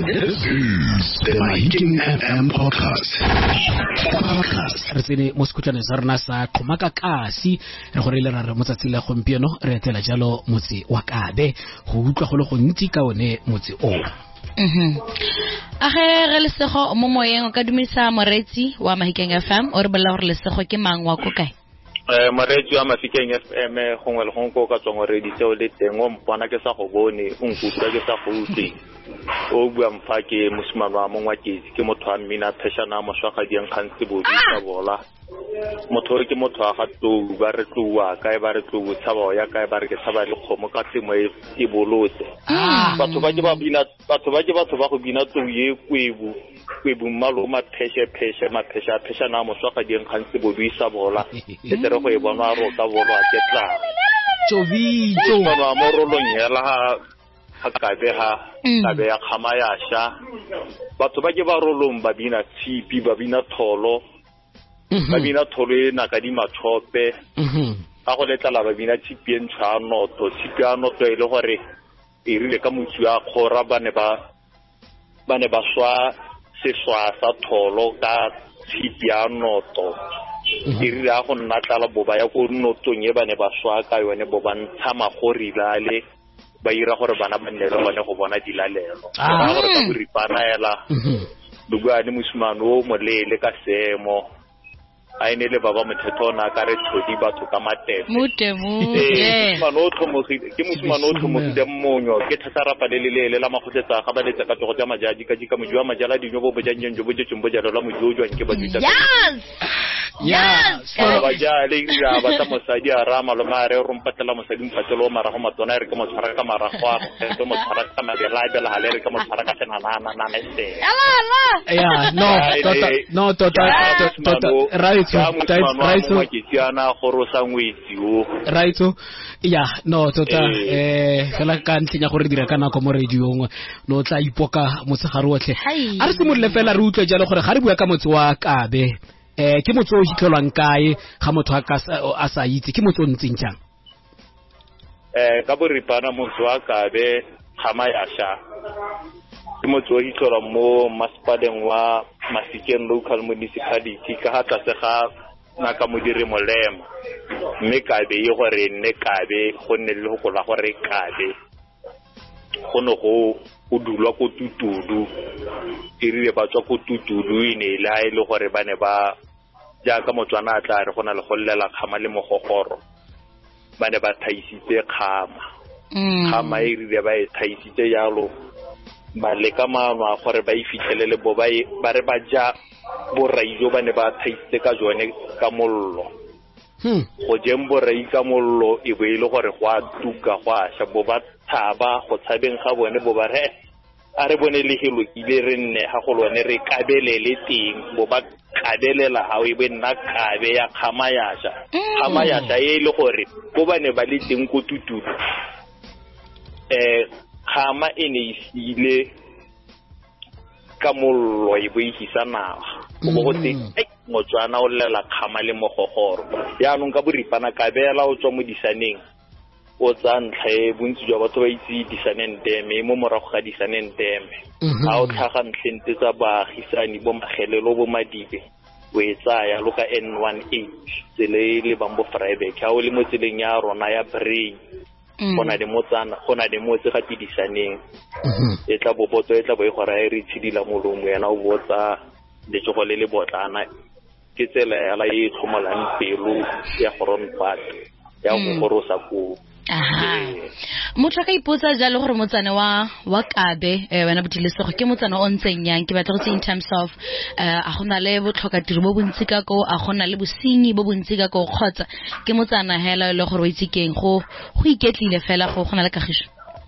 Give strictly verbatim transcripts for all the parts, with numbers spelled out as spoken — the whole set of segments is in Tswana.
This is the Mahikeng F M podcast. Re tsene mo sekhutlane sa rena sa Qhomaka Kasi re gore le ra re motsatsi la gompieno re etela jalo motse wa Kabe go utlwa go le go ntsi ka one motse o. Mhm. A ge re le sego mo moyeng o ka dumisa moretsi wa Mahikeng F M o re bella gore le sego ke mang wa ko kae? Eh moretsi wa Mahikeng F M gongwe le gongwe go ka tswa re di tseo le teng o mpona ke sa go bone o nkutlwa ke sa go utse o bua mfa ke mosimane wa mongwa ke ke motho wa mmina pheshana mo swaka di nkgantse bodi tsa bola motho re ke motho wa ga tlou ba re tloua kae ba re tlou tshaba ya kae ba re ke tshaba le khomo ka tsemo e bolotse batho ba ke ba bina batho ba ke batho ba go bina tlou ye kwebu kwebu mmalo ma pheshe pheshe ma phesha pheshana mo swaka di nkgantse bodi tsa bola e tere go e bona ro ka bola ke tla Jovi jo ba mo rolong hela ha Kabe ha Kabe ya khama ya sha batho ba ke ba rolong ba bina tshipi ba bina tholo ba bina tholo e na ka di matshope ga go letla ba bina tshipi e ntshano to tshipi ano to ile gore e rile ka motsu ya khora ba ne ba ba ne ba swa seswa sa tholo ka tshipi ano to e rile a go nna tla boba ya go nnotong e ba ne ba swa ka yone bo ba ntsha magori lale ba ira gore bana ba nne le bone go bona dilalelo ba gore ka boripana ela bua ni mosimane o molele ka semo a ene le baba mothetho na ka re tshodi batho ka matefo mutemu eh manotlho mo ke mosimane o tlhomogile mmonyo ke thatarapa le lelele la magotletsa ga ba letsa ka tlogo tsa majaji ka dika mojwa majala dinyo bo bojanjeng jo bo jetseng bo jalo la mojo jwa ke ba ditsa yes yes ba ja le ya ba tsa mosadi a rama lo mare ro mpatela mosadi mpatelo mara go matona re ke mo tshwara ka mara go a go mo tshwara ka mabela a bela hale re ke mo tshwara ka senana na na este yeah no tota no tota tota right right so ke tsana go sa ngwetsi o right so yeah no tota eh fela ka ntlenya gore dira kana ko mo radio ngwe no tla ipoka motsegare otlhe a re se mo le fela re utlwe jalo gore ga re bua ka motse wa Kabe eh ke motse o hitlhelwang kae ga motho a sa itse ke motse o ntseng jang eh ka boripana motse wa Kabe khama ya sha ke motse o hitlhelwang mo maspadeng wa Mafikeng local municipality ka ha tsa se ga na ka modiri molemo mme Kabe e gore nne Kabe go nne le go la gore Kabe go no go go dulwa go tutudu dirile ba tswa go tutudu ine le a ile gore ba ne ba ja ka motswana a tla re gona le go llela khama le mogogoro ba ne ba thaisitse khama khama e rile ba e thaisitse yalo ba le ka maano gore ba e fitlhelele bo ba ba re ba ja boraijo ba ne ba thaisitse ka jone ka mollo go jembo rai ka mollo e be ile gore go a tuka go a sha bo ba thaba go tshabeng ga bone bo ba re a re bone le helo ile re nne ha go lone re kabelele teng bo ba kabelela ha o e be nna Kabe ya khama ya sha khama ya sha e ile gore bo ba ne ba le teng go tututu eh khama ene isile ka mollo e bo ihisa go go teng motswana o lela khama le mogogoro ya nong ka boripana Kabela o tswa mo disaneng o tsa ntlhe bontsi jwa batho ba itse disaneng deme mo morago ga disaneng deme a o tlhaga ntlente tsa baagisani bo magelelo bo madibe o etsa ya loka N eighteen tsele le bambo Vryburg ha o le mo tseleng ya rona ya Brain bona de motsana gona de motse ga tidisaneng e tla bobotso e tla bo e gora e re tshidila molomo yana o botsa le tsogo le le botlana ke tsela ya la e tlhomolang pelo ya goron pat ya go gorosa go aha motho ka ipotsa jalo gore motsana wa wa Kabe eh wena botilesego ke motsana o ntseng yang ke batla go se in terms of eh a gona le botlhoka tiro bo bontsi ka go a gona le bosenyi bo bontsi ka go khotsa ke motsana hela le gore o itse keng go go iketlile fela go gona le kagiso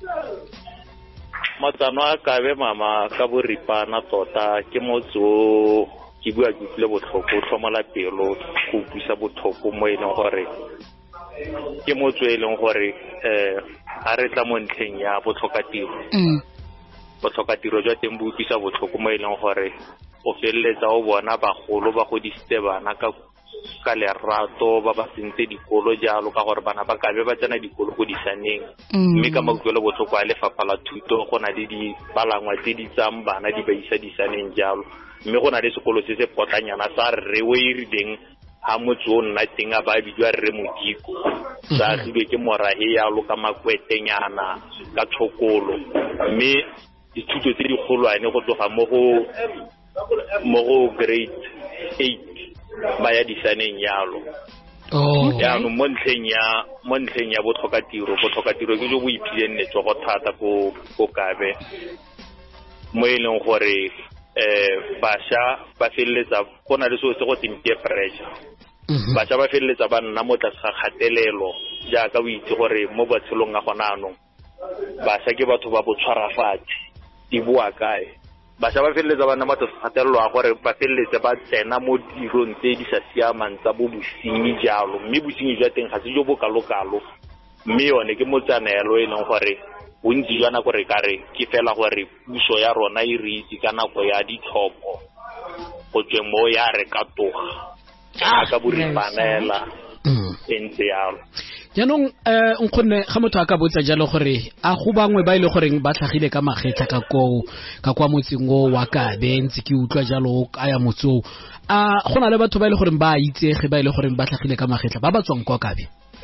motsana wa Kabe mama ka boripana tota ke motso ke bua ke le botlhoko tlhomola pelo go busa botlhoko mo ene gore ke motso e leng gore eh a re tla mo ntleng ya botlhokatiro botlhokatiro jwa teng bo utlwisa botlhoko mo e leng gore o felletsa o bona bagolo ba go disitse bana ka ka lerato ba ba sentse dikolo jalo ka gore bana ba ka be ba tsena dikolo go disaneng mme ka makutlwe botlhoko a lefapha la thuto go na le dipalangwa tse di tsang bana di ba isa disaneng jalo mme go na le sekolo se se potlanyana sa Rreway Reading ha motse o nna teng a ba bidwa Rre Modiko sa agilwe ke morahe yalo ka makwetenyana ka tshokolo mme dithuto tse di golwane go tloga mo go mo go grade eight ba ya disaneng yalo oh ya no mo ntlheng ya mo ntlheng ya botlhokatiro botlhokatiro ke jo bo iphileng netso go thata go go kabe mo e leng gore eh basha ba feletsa go na le so se go timpe pressure basha ba feletsa ba nna mo tlase ga kgatelelo jaaka o itse gore mo botshelong a gona anong basha ke batho ba botshwarafatsi di bua kae basha ba feletsa ba nna mo tlase ga kgatelelo a gore ba feletse ba tsena mo dirong tse di sa siamang tsa bo bosinyi jalo mme bosinyi jwa teng ga se jo bo kalokalo mme yone ke motsanelo e leng gore bontsi jwa nako re kare ke fela gore puso ya rona e re itse ka nako ya ditlhopho go tswe mo ya re ka toga ka boripanela entse yalo jaanong um nkgonne ga motho a ka botsa jalo gore a go bangwe ba ile goreng ba tlhagile ka magetla ka koo ka kwa motseng o wa Kabe ntse ke utlwa jalo a ya motsoo a go na le batho ba ile goreng ba itsege ba ile goreng ba tlhagile ka magetla ba ba tswang kwa Kabe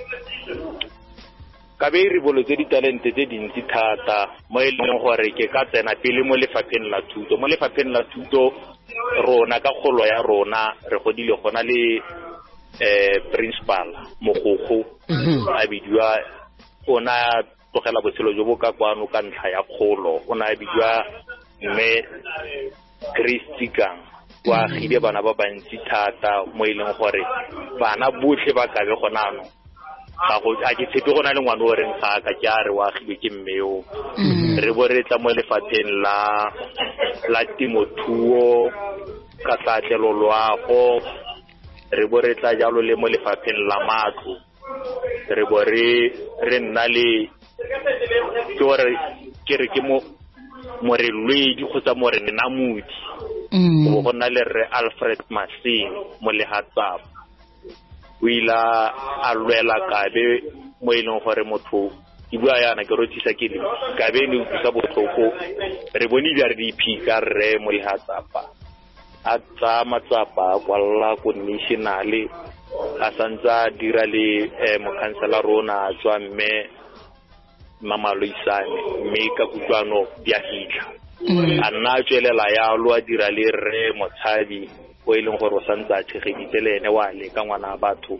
Kabe re bolotse di talente tse dintsi thata mo e leng gore ke ka tsena pele mo lefapheng la thuto mo lefapheng la thuto rona ka kgolo ya rona re godile gona le eh principal Mogogo a bidwa ona tlogela botshelo jo bo ka kwano ka ntlha ya kgolo ona a bidwa mme Christikang wa gile bana ba bantsi thata mo e leng gore bana botlhe ba Kabe gona ano ga go a ke tshepe gona le ngwana o reng ga ka ke a re wa gile ke mmeo re bo re tla mo lefapheng la la temothuo ka tlatlelo loago re bo re tla jalo le mo lefapheng la matlo re bo re re nna le ke gore ke re ke mo more lwedi kgotsa more namudi go gona le re Alfred Masing mo lehatsapa o ila a lwela Kabe mo e leng gore motho ke bua yana ke rothisa ke le Kabe le utlwisa botlhoko re bone di re di phika re mo lehatsapa a tsa matsapa kwalla ko nationale a santsa dira le mokhansela rona tswa mme Mama Loisane mme ka kutlwano dia hitla a nna tswelela ya lo a dira le re Motshabi o ileng gore o santsa a tshegeditse le ene wa le ka ngwana batho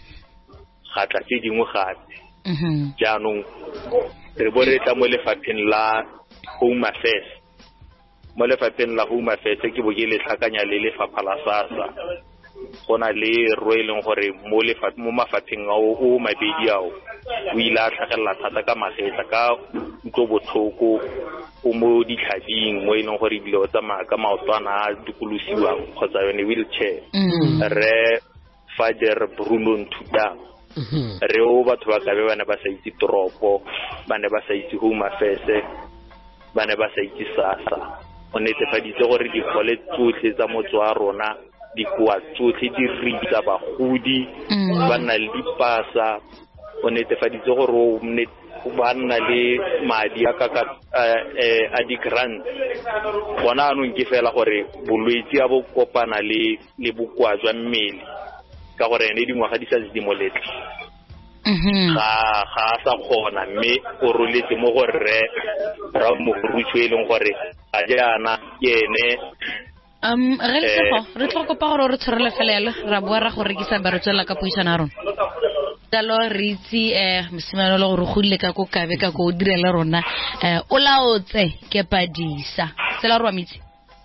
ga tla tse dingwe gape jaanong re bo re tla mo lefapheng la Home Affairs mo lefapheng la Home Affairs ke bo ke le tlhakanya le lefapha la SASSA gona le roeleng gore mo lefapheng mo mafapheng a o mabedi ao o ile a tlhagella thata ka magetla ka utlo botlhoko o mo ditlhabing mo e leng gore dilo tsa maaka maotwana a dikolosiwang kgotsa yone wheelchair re Father Bruno Nthuta re o batho ba Kabe bana ba sa itse toropo bana ba sa itse Home Affairs bana ba sa itse SASSA o netefaditse gore dikgole tsotlhe tsa motse wa rona dikwa tsotlhe di ritsa bagodi ba nna le dipasa o netefaditse gore o ba nna le madi a ka a di grant gona anong ke fela gore bolwetse a bo kopana le le bokwa jwa mmele ka gore ene dingwaga di sa di moletla ga ga sa kgona mme o roletse mo gore ra mo rutshwe e leng gore a jana yene um re le go re tlhoka pa gore re tshwarele felele ra bua ra go rekisa ba re tswela ka puisana rona dalo re itse eh mosimane le gore go ile ka go Kabe ka go direla rona eh o laotse ke Padisa tsela rwa mitsi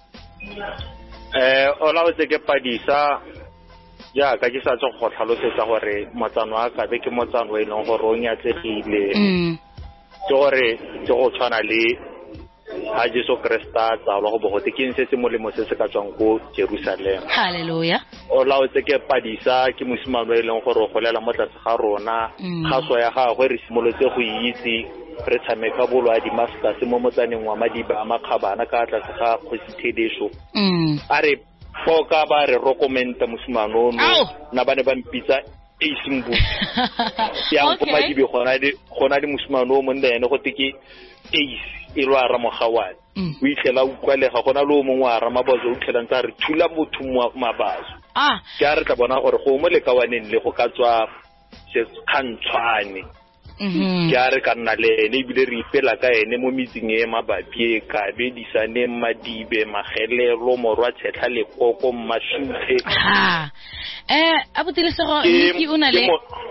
eh o laotse ke Padisa ja ka ke sa tso go tlhalosetsa gore motsano wa Kabe ke motsano e leng gore o nyatsegile mm ke gore ke go tshwana le a Jesu Krista tsa lo go bogote ke ntse se molemo se se ka tswang go Jerusalem haleluya o laotse ke Padisa ke mosimane e leng gore go lela mo tlase ga rona ga so ya ga go re simolotse go itse re tshameka bolwa di masters mo motsaneng wa Madiba a Makgabana ka tlase ga Kgosithedesho a re go ka ba re recommenda mosimano no na bane ba mpitsa Acing Boot ya go ma dibe gona di gona di mosimano mo ndene go teke Ace e lwa ra mogawane o itlela o kwalega gona lo mongwe a ra mabazo o tlela ntse re thula motho mabazo ah ke a re tla bona gore go mo le kawaneng le go ka tswa se khantshwane mhm ke a re ka nna le ene bile re ipela ka ene mo mitsing e mabapi e ka be disane madibe magelelo morwa tshetla le koko mashuthe ha eh abutile sego niki una le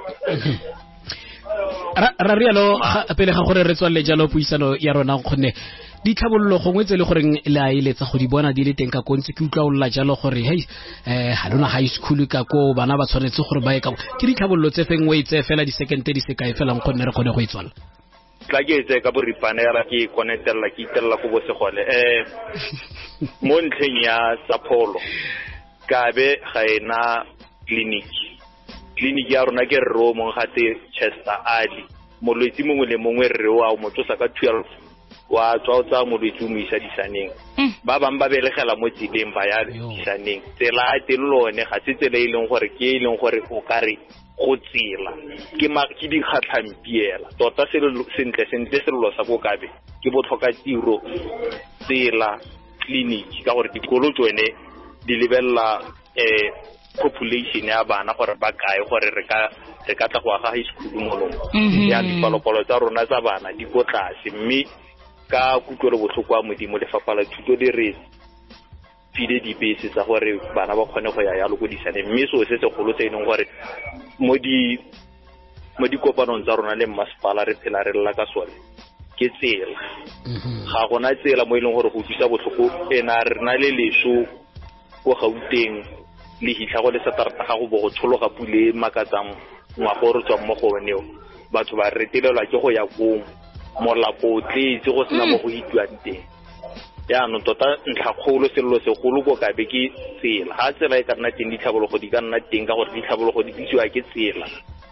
ra rialo pele ga gore re tswalle jalo puisano ya rona gone di tlhabololo gongwe tse le goreng le a iletsa go di bona di le teng ka kontse ke utlwa o lla jalo gore hey eh ha lona high school ka ko bana ba tshwanetse gore ba e ka ke di tlhabololo tse fengwe tse fela di second di se kae fela ngone re gone go itswala tla ke tse ka boripane ya ke connectela ke itella go bose gole eh mo ntleng ya Sapolo ka be ga ena clinic clinic ya rona ke ro mo gate Chester Ali molwetsi mongwe le mongwe re wa mo tsosa ka twelve wa tswa tsa molwetsi mo isa disaneng ba bang ba belegela mo tsileng ba ya disaneng tsela a telone ga se tsela e leng gore ke e leng gore o kare go tsela ke ma ke di khatlhampiela tota se sentle sentle se lo sa go kabe ke botlhoka tiro tsela clinic ka gore dikolo tsone di lebella eh population ya bana gore ba kae gore re ka re ka tla go aga high school mo lo ya dipalopalo tsa rona tsa bana di go tlase mme ka kutlwelo botlhoko a modimo lefapha la thuto di re file dibese tsa gore bana ba kgone go ya ya lokodisane mme so se se golo tse eneng gore mo di mo di kopanong tsa rona le mmasepala re phela re lla ka sone ke tsela ga gona tsela mo e leng gore go thusa botlhoko ena re na le leso go Gauteng le hitla go le satarata ga go bo go tshologa pule makatsang ngwa go re tswa mo go oneo batho ba retelelwa ke go ya go molapo tletse go sena mo go itwang teng ya no tota ntlha kgolo sello se golo go ka be ke tsela ha tsela e ka nna teng di tlhabologo di ka nna teng ka gore di tlhabologo di tsiwa ke tsela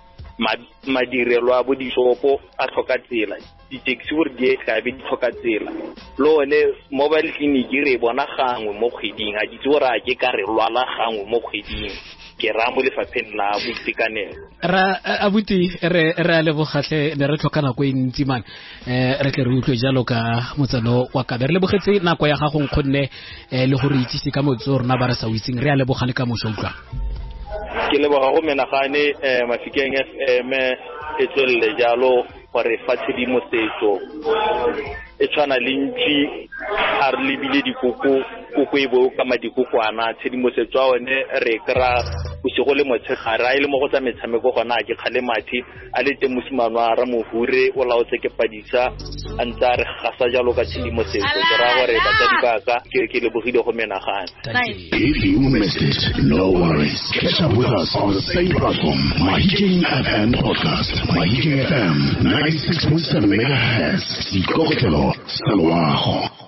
madirelo a bo dishopo a tlhoka tsela di-taxi gore di ga be di tlhoka tsela lone mobile clinic re bona gangwe mo kgweding a ditse gore a ke ka re lwala gangwe mo kgweding ke ra mo lefapheng la boitekanelo ra abuti re re a lebogatlhe ne re tlhoka nako e ntsi man eh re tle re utlwe jalo ka motsano wa ka re lebogetse nako ya gago nkgonne le gore itsise ka motso rona ba re sa uitseng re a lebogane ka mosho utlwa ke leboga go menagane eh Mafikeng F M e tswelle jalo gore fa tshedimosetso e tshwana le ntsi a re lebile dikoko koko e bo ka madikokwana tshedimosetso a one re kra bosigo le motshegare a ile mo go tsa metshameko gona ke khale mathi a le teng mosimano a ra mohure o laotse ke padisa a ntsa re gasa jalo ka tshedimosetso ke ra gore ba tsa dibaka ke ke lebogile go menagane. If you missed it, no worries. Catch up with us on the same platform, Mahikeng F M Podcast, Mahikeng F M ninety-six point seven megahertz. Sikokotelo, Salwaho.